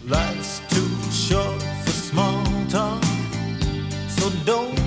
Life's too short for small talk, so don't